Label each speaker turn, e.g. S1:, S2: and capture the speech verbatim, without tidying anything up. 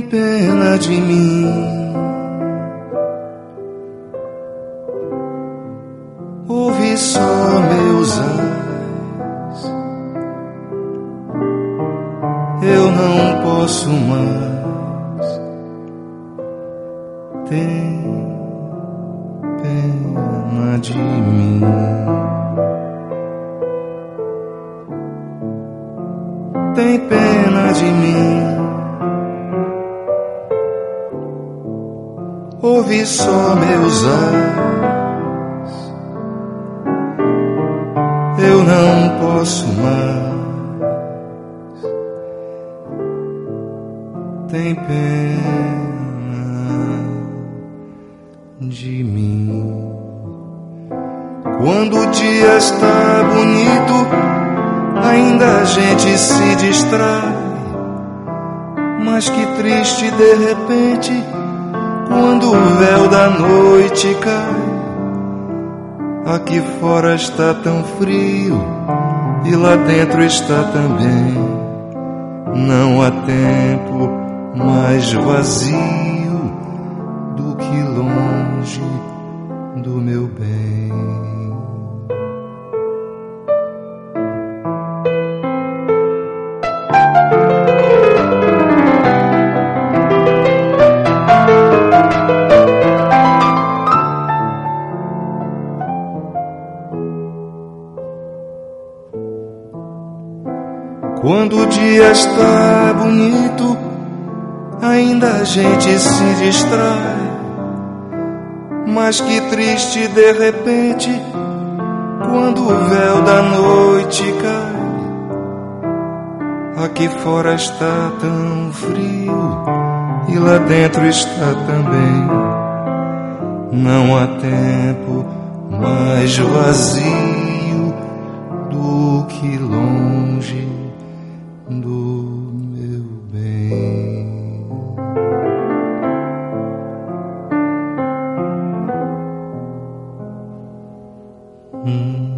S1: pena de mim. Ouve só meus ais, eu não posso mais. Tem pena de mim. Tem pena de mim. Ouve só meus ais, eu não posso mais. Tem pena de mim. Quando o dia está bonito, ainda a gente se distrai. Mas que triste de repente, quando o véu da noite cai. Aqui fora está tão frio e lá dentro está também. Não há tempo mais vazio do que longe do meu bem. Quando o dia está bonito, ainda a gente se distrai. Mas que triste de repente, quando o véu da noite cai. Aqui fora está tão frio e lá dentro está também. Não há tempo mais vazio do que longe do meu bem. Hum.